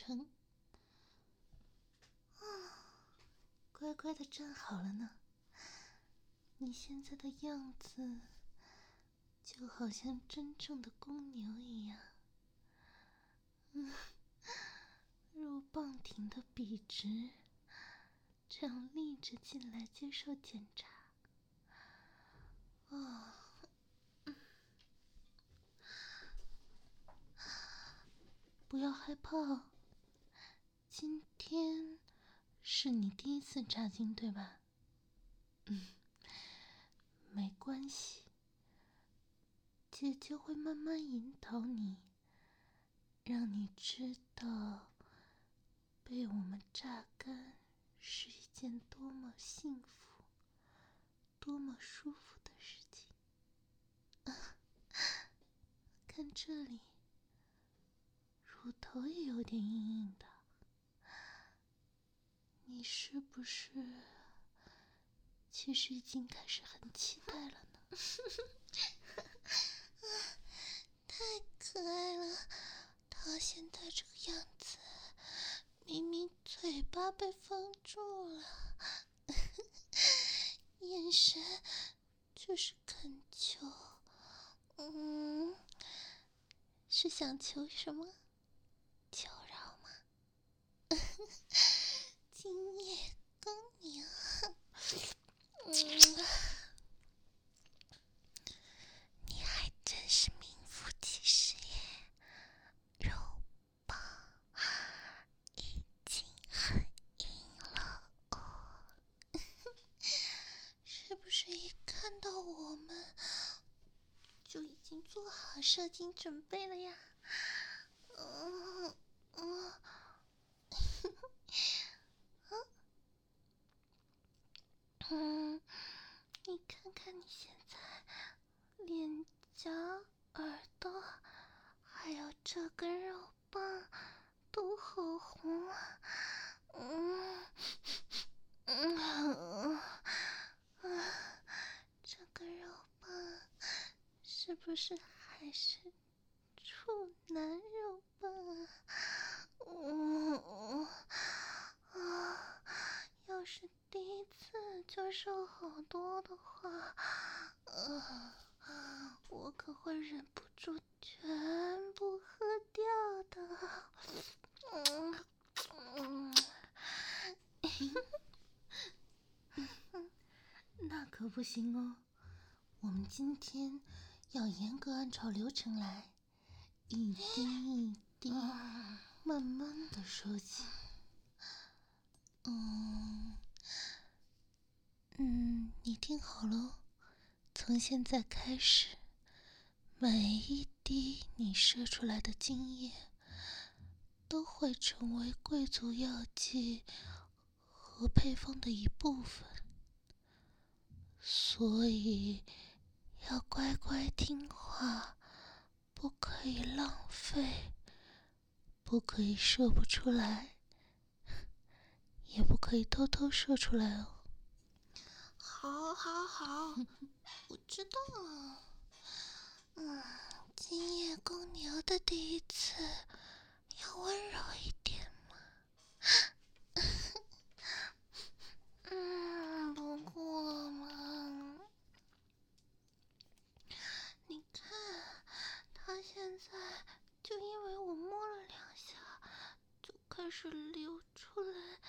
成。乖乖的站好了呢。你现在的样子就好像真正的公牛一样，肉棒挺得笔直，这样立着进来接受检查。不要害怕哦，今天是你第一次扎经对吧？没关系，姐姐会慢慢引导你，让你知道被我们榨干是一件多么幸福、多么舒服的事情。看这里，乳头也有点硬硬的，你是不是其实已经开始很期待了呢？太可爱了，他现在这个样子，明明嘴巴被封住了，眼神就是恳求。是想求什么？求饶吗？今夜公牛。你还真是名副其实耶，肉棒已经很硬了哦。是不是一看到我们就已经做好射精准备了呀？你看看你现在脸颊、耳朵，还有这根肉棒都好红啊！这根肉棒是不是还是处男肉棒啊？要是第一次就受好多的话，我可会忍不住全部喝掉的。那可不行哦，我们今天要严格按照流程来，一滴一滴，慢慢的收起。你听好了，从现在开始，每一滴你射出来的精液，都会成为贵族药剂和配方的一部分，所以要乖乖听话，不可以浪费，不可以射不出来，也不可以偷偷射出来哦。好，我知道了。今夜公牛的第一次要温柔一点嘛。不哭了吗？你看，他现在就因为我摸了2下，就开始流出来。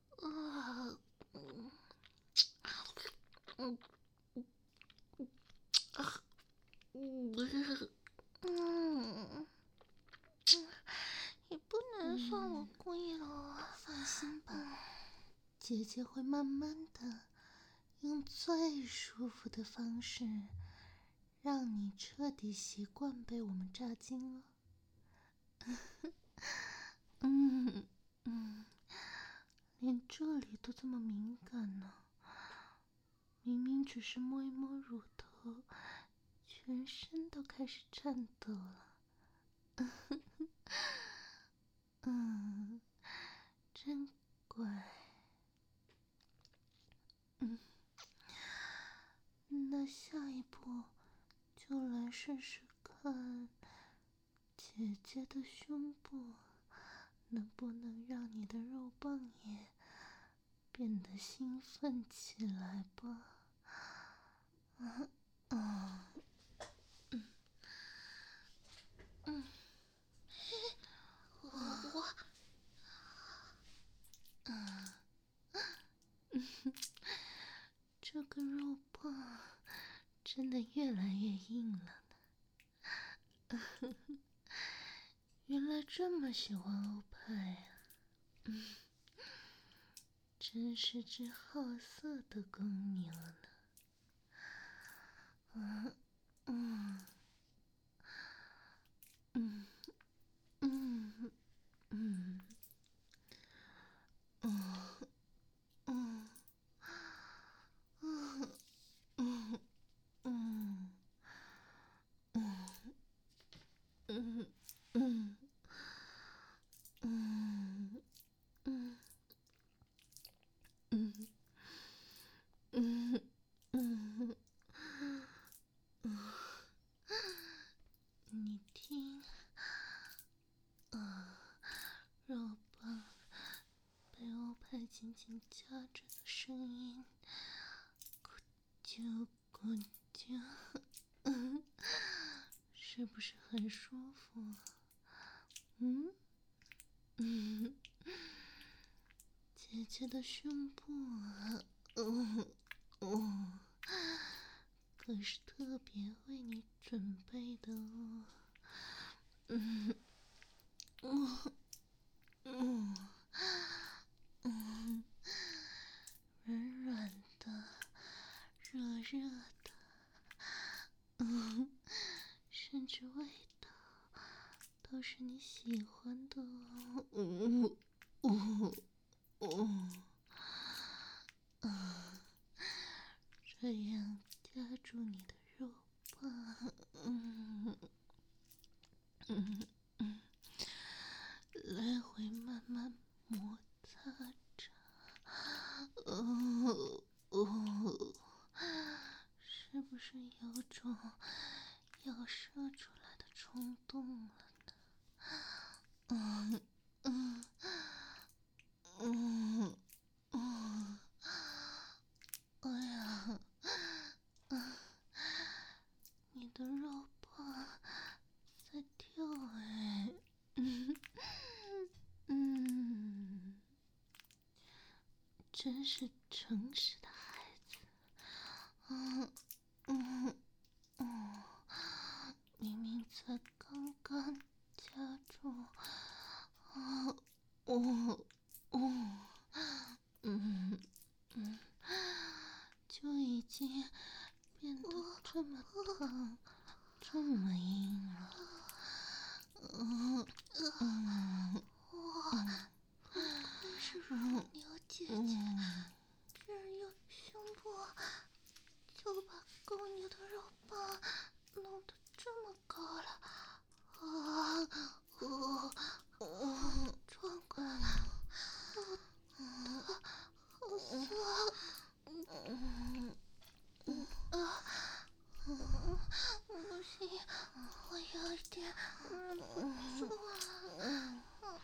也不能算我故意了。放心吧，姐姐会慢慢的用最舒服的方式让你彻底习惯被我们榨精了。连这里都这么敏感呢，明明只是摸一摸乳头，全身都开始颤抖了。真乖。那下一步就来试试看姐姐的胸部能不能让你的肉棒也变得兴奋起来吧？这个肉棒真的越来越硬了呢。原来这么喜欢欧派啊！真是只好色的公牛呢。你听，肉棒被欧派紧紧夹着的声音，咕啾咕啾，是不是很舒服？姐姐的胸部啊，可是特别为你准备的哦。软软的，热热的，甚至味道都是你喜欢的这样夹住你的肉棒，来回慢慢摩擦着，是不是有种要射出来的冲动了呢？哎呀，你的肉棒在跳哎，真是诚实的孩子。明明才刚刚夹住，就已经变得这么烫，这么硬了。真是乳牛姐姐，居然用胸部就把公牛的肉棒弄得这么高了，壮观了，好色，不行，我有一点忍不住了。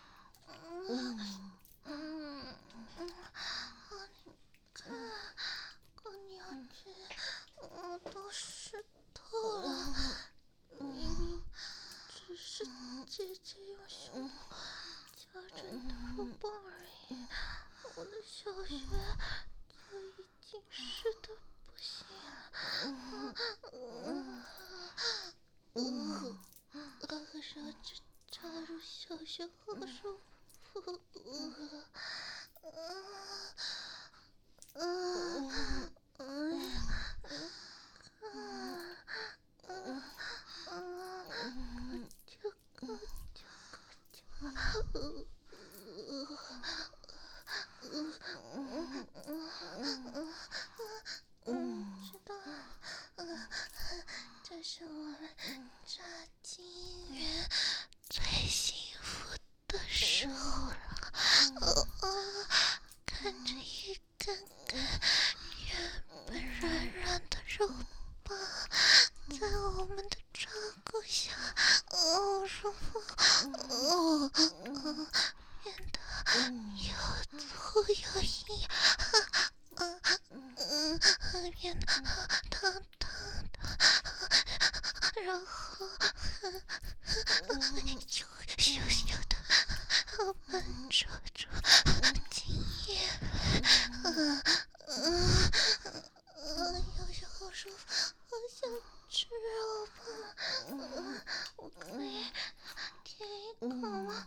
看，公牛子都湿透了，明明只是姐姐用胸部夹着你的肉棒而已，我的小穴就已经湿得不行了。手指插入小穴好舒服。知道，这是我们炸金人最幸福的时候了。看着一根根原本软软的肉棒在我们的照顾下，舒服， 又粗又硬，变得烫烫的，然后就羞羞的笨拙着精液，有些好舒服，好想吃肉吧，我可以舔一口吗？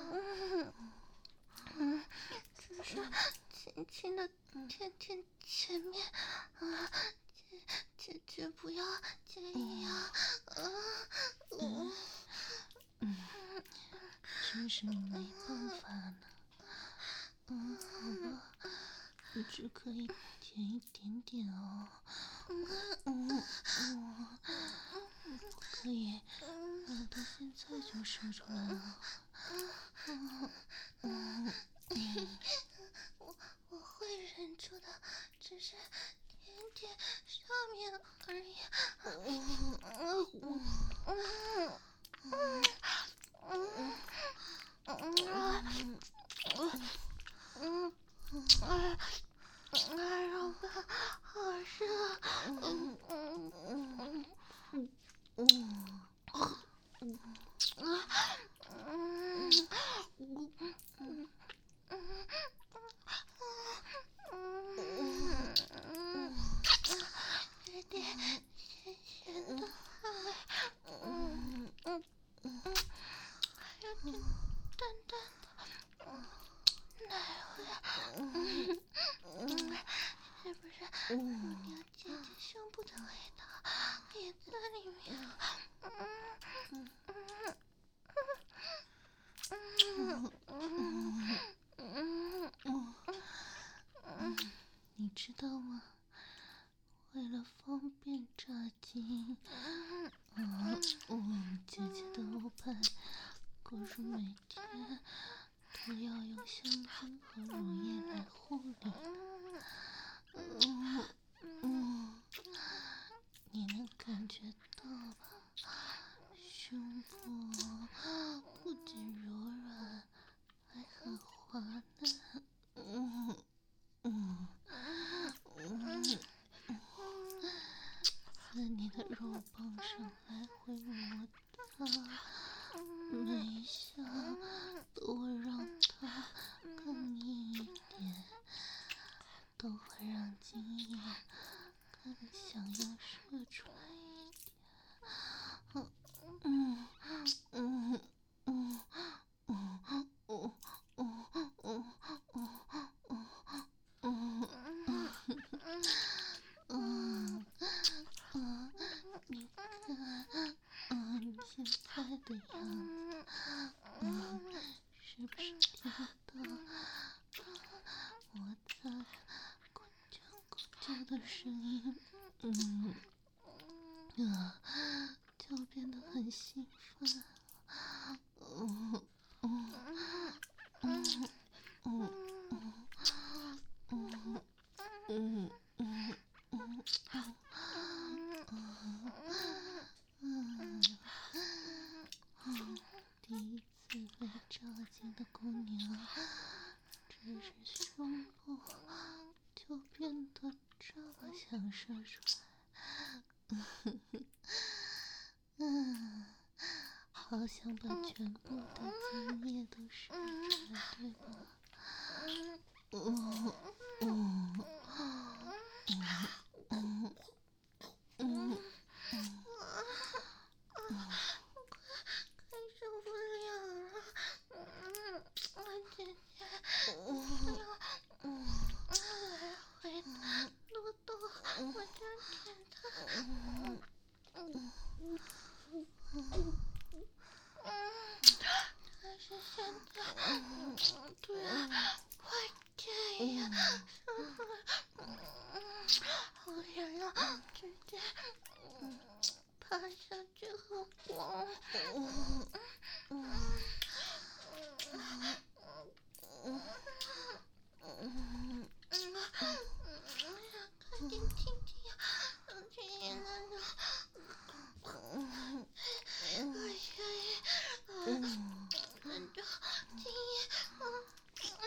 只是轻轻的舔舔前面，姐不要介意啊，真是没办法呢。好吧，你只可以舔一点点哦。不可以，耳朵现在就伸出来了。我会忍住的，只是舔舔上面而已。老板，好热。有点咸咸的汗味，还有点淡淡的奶味，是不是你姐姐胸部的味道也在里面？你知道吗？为了方便炸精，姐姐的欧派可是每天都要用香精和乳液来护理。你能感觉到吧？胸部不仅柔软，还很滑嫩。在你的肉棒上来回摩擦，每一下都会让它更硬一点，都会让精液更想要射出来一点。你看，你现在的样子，是不是听到我在咕啾咕啾的声音？就变得很兴奋。第一次被照进的姑娘，只是胸部就变得这么想射出来，好想把全部的精液都射出来，对吧？快受不了了，姐姐，来回挪动我这点的，但是现在，对啊，快点呀，好想要直接趴下去和光。快点听听呀，亲爱的，感觉今夜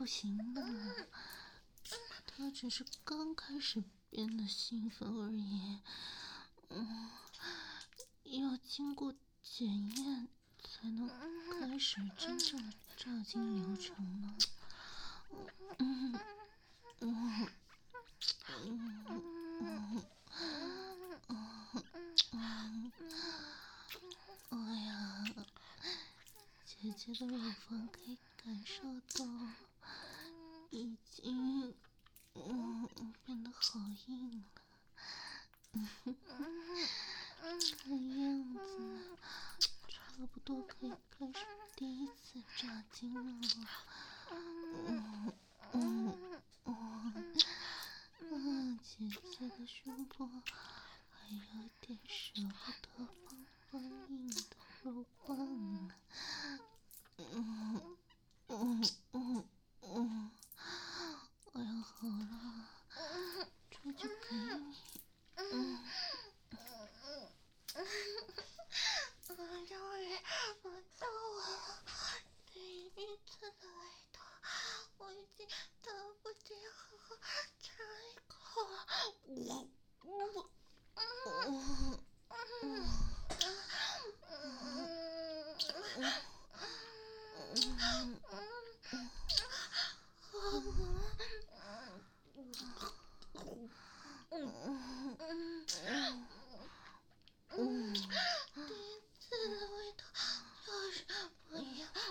行了，他只是刚开始变得兴奋而已。要经过检验才能开始真正的炸精流程呢。哎呀，姐姐的乳房可以感受到已经变得好硬了。看样子差不多可以开始第一次炸精了。姐姐的胸部还有点舍不得放翻硬的肉棒呢。哎呀，好了，这就给你。 终于轮到我了，第一次的味道，我已经等不及好好尝一口了。第一次的味道就是不一样。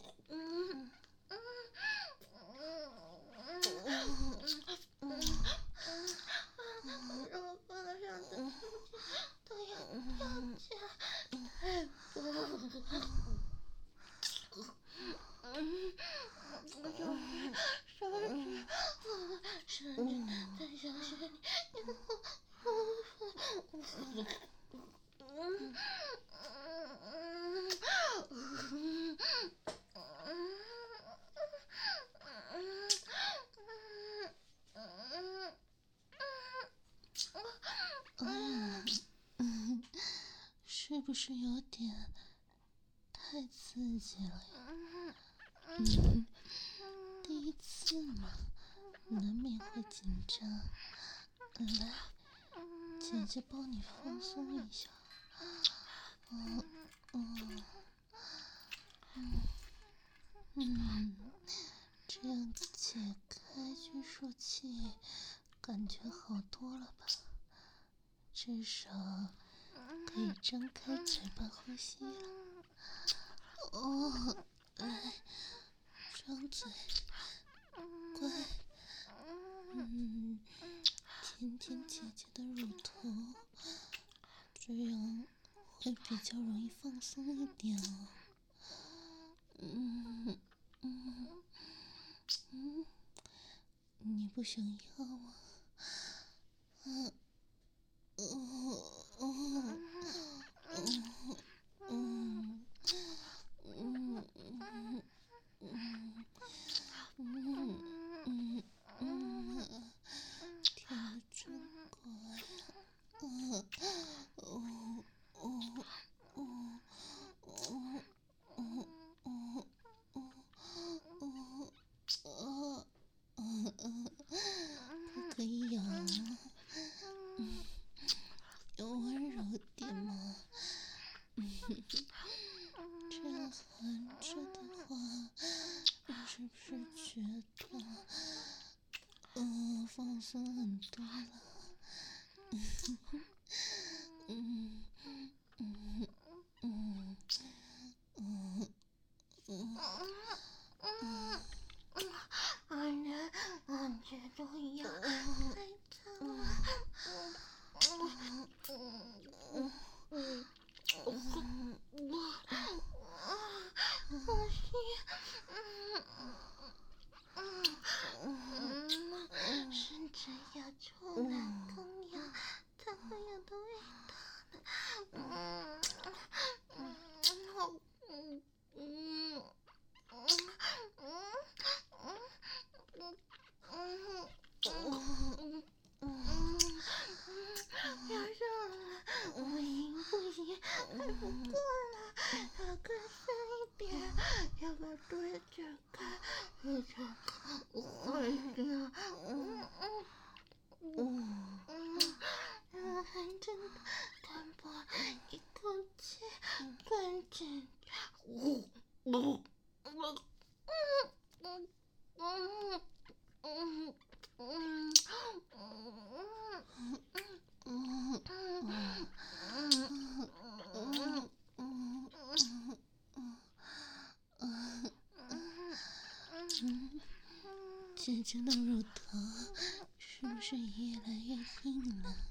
肉放上的东西都要跳起来，太多了。甚至在小学里， 是不是有点太刺激了呀？第一次嘛，难免会紧张。来，姐姐帮你放松一下。这样解开拘束器，感觉好多了吧？至少可以张开嘴巴呼吸了。来，张嘴，乖。舔舔姐姐的乳头，这样会比较容易放松一点哦。你不想要吗？舔得真乖。不可以咬啊，要温柔点嘛。这样含着的话，你是不是觉得放松很多了？ 感觉都一样，太疼了。我甚至要出来更痒才会有的味道呢。 姐姐的乳头是不是越来越硬了？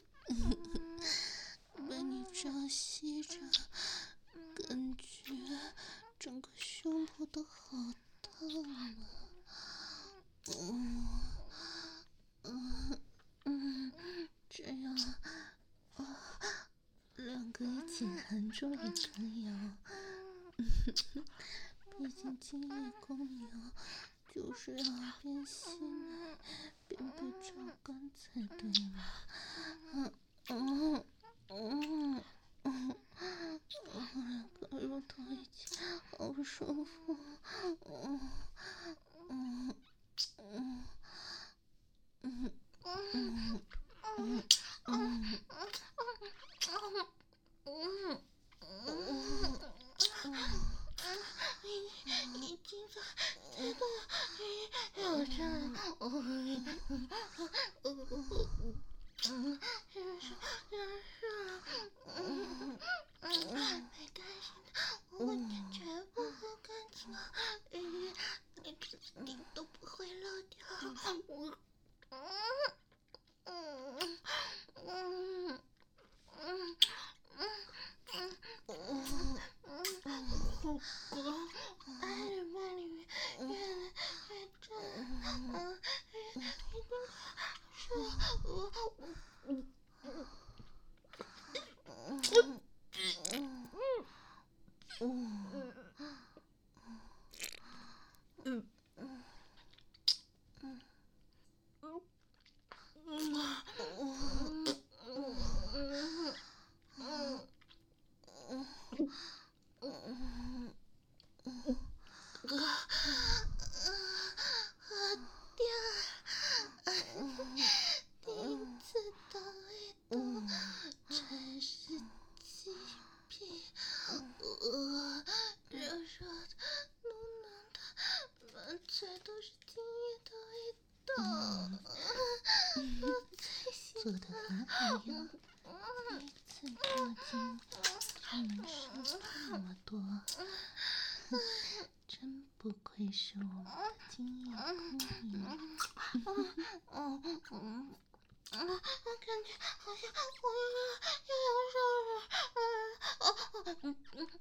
被你抓吸着，感觉整个胸部都好烫啊！这样两个一起含住也可以哦。毕竟今夜公牛就是要边吸奶边被榨干才对嘛。两个乳头一起好舒服。 已经在有这没关系的，我会全部喝干净啊，你都不会漏掉。我爱人把里面越来越重，一定是我。第一次的味道真是极品，热热的、浓浓的，满嘴都是精液的味道。 做得很好哟，第一次做精就能收那么多，真不愧是我们的精液公牛。 我感觉好像我又要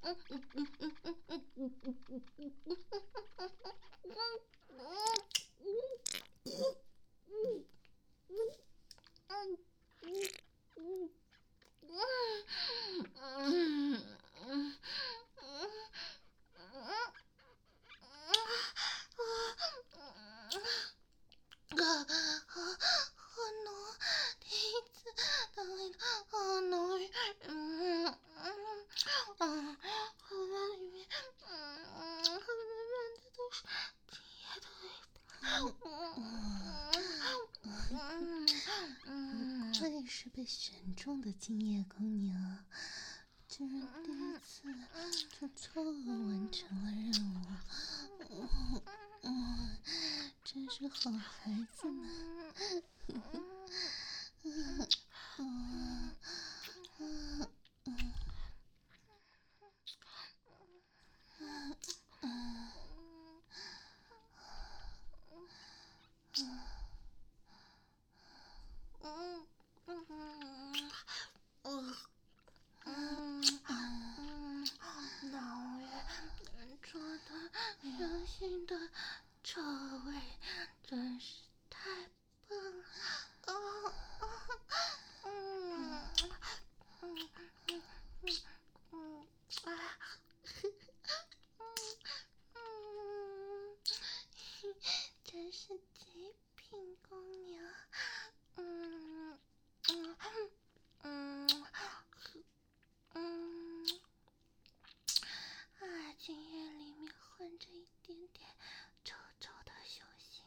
好浓，第一次的味道好浓郁，喉咙里面，满满的都是精液的味不愧是被选中的精液公牛，居然第一次就超额完成了任务，真是好孩子呢。 脑源难捉的香腥的臭味，真是太棒了！真是极品公牛，精液里面混着一点点臭臭的雄性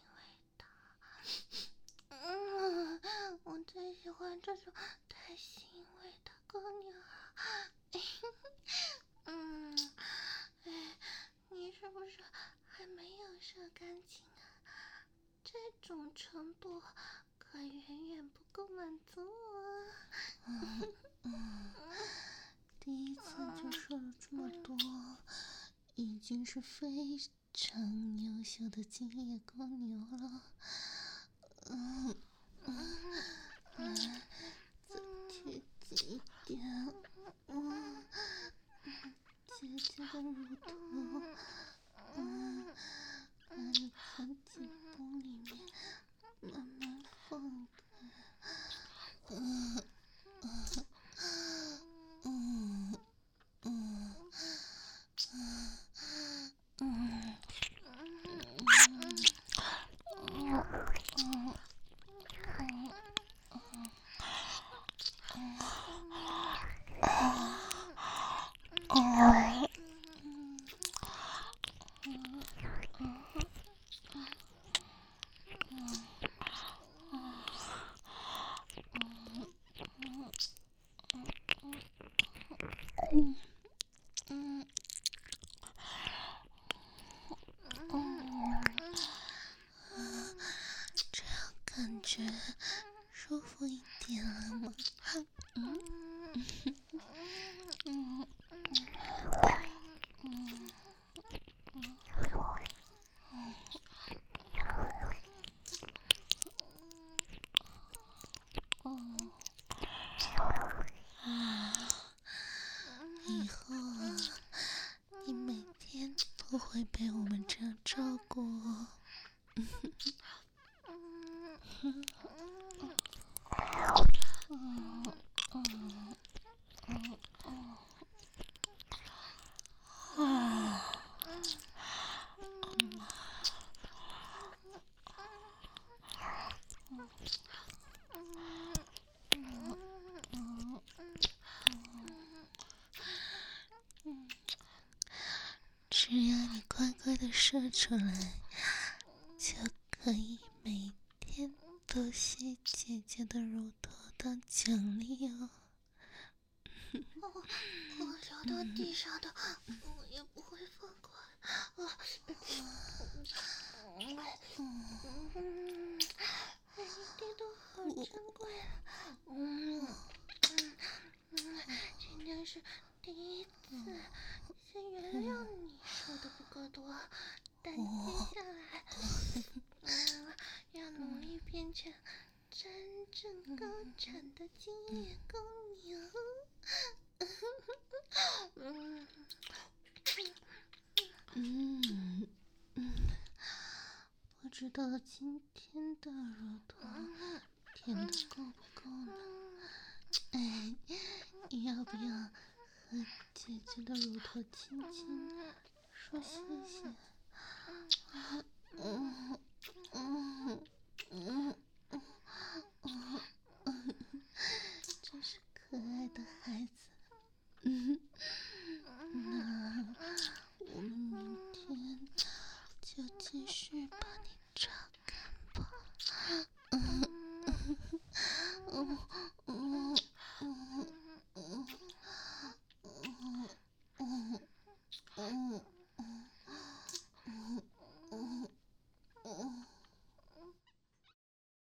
味道。我最喜欢这种带腥味的公牛。你是不是还没有射干净啊？这种程度可远远不够满足我。 第一次就射了这么多，已经是非常优秀的今夜公牛了。再贴近一点。姐姐的乳头，把你从紧绷里面慢慢放开。这样感觉舒服一点了吗？以后啊，你每天都会被我们这样照顾哦。只要你乖乖的射出来，就可以每天都吸姐姐的乳头当奖励哦。 我摇到地上的，我也不会放过。每一滴都好珍贵。今天是第一次，先原谅你说的不够多，但接下来，要努力变成真正高产的今夜公牛。 不知道今天的乳头甜的够不够呢？哎，你要不要和姐姐的乳头亲亲，说谢谢？真是可爱的孩子。